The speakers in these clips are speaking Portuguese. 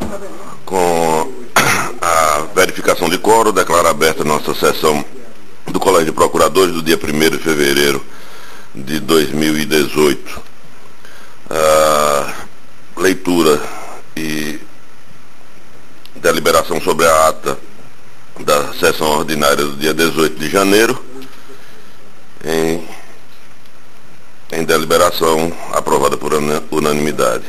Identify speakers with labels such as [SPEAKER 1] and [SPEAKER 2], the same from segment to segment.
[SPEAKER 1] com a verificação de quórum, declaro aberta a nossa sessão do Colégio de Procuradores do dia 1º de fevereiro de 2018. Leitura e deliberação sobre a ata da sessão ordinária do dia 18 de janeiro. Em deliberação aprovada por unanimidade.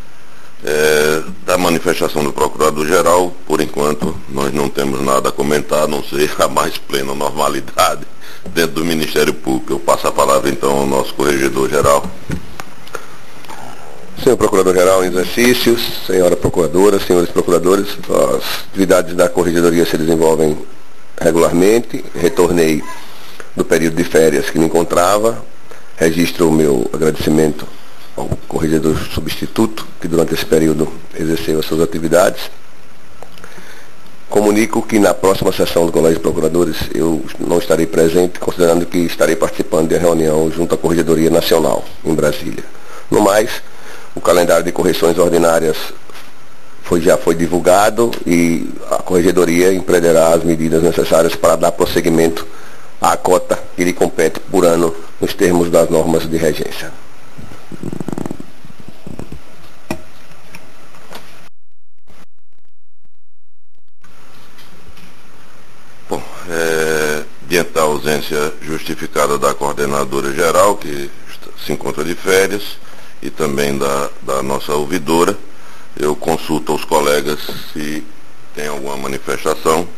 [SPEAKER 1] Da manifestação do Procurador-Geral, por enquanto, nós não temos nada a comentar, a não ser a mais plena normalidade dentro do Ministério Público. Eu passo a palavra, então, ao nosso Corregedor-Geral.
[SPEAKER 2] Senhor Procurador-Geral em exercício, senhora Procuradora, senhores Procuradores, as atividades da Corregedoria se desenvolvem regularmente. Retornei do período de férias que me encontrava. Registro o meu agradecimento ao corregedor substituto, que durante esse período exerceu as suas atividades. Comunico que na próxima sessão do Colégio de Procuradores eu não estarei presente, considerando que estarei participando de reunião junto à Corregedoria Nacional, em Brasília. No mais, o calendário de correções ordinárias já foi divulgado e a Corregedoria empreenderá as medidas necessárias para dar prosseguimento à cota que lhe compete por ano nos termos das normas de regência.
[SPEAKER 1] Bom, diante da ausência justificada da coordenadora geral, que se encontra de férias, e também da nossa ouvidora, eu consulto aos colegas se tem alguma manifestação.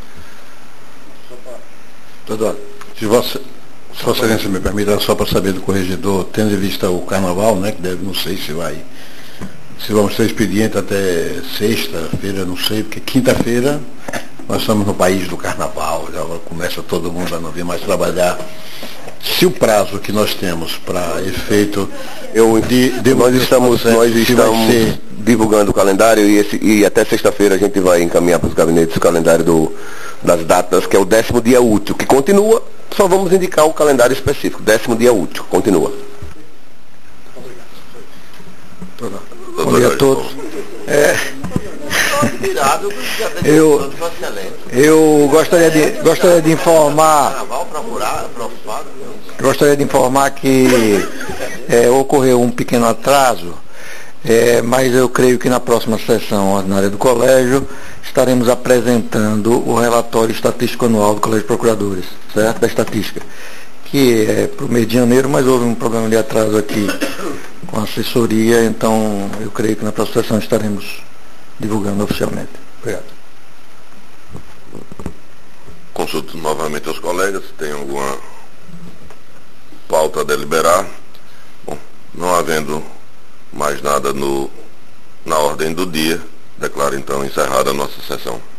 [SPEAKER 3] Doutor, se Vossa Excelência me permita, só para saber do corregedor, tendo em vista o carnaval, né, que deve, não sei se vamos ter expediente até sexta-feira, não sei, porque quinta-feira nós estamos no país do carnaval, já começa todo mundo a não vir mais trabalhar. Se o prazo que nós temos para efeito...
[SPEAKER 2] Nós estamos divulgando o calendário e até sexta-feira a gente vai encaminhar para os gabinetes o calendário das datas, que é o 10º dia útil, que continua, só vamos indicar o calendário específico, 10º dia útil, continua.
[SPEAKER 3] Bom dia a todos. Eu gostaria de informar que ocorreu um pequeno atraso, mas eu creio que na próxima sessão ordinária do colégio estaremos apresentando o relatório estatístico anual do Colégio de Procuradores, certo? Da estatística, que é para o mês de janeiro, mas houve um problema de atraso aqui com a assessoria, então eu creio que na próxima sessão estaremos divulgando oficialmente. Obrigado.
[SPEAKER 1] Consulto novamente aos colegas se tem alguma pauta a deliberar. Bom, não havendo mais nada na ordem do dia, declaro então encerrada a nossa sessão.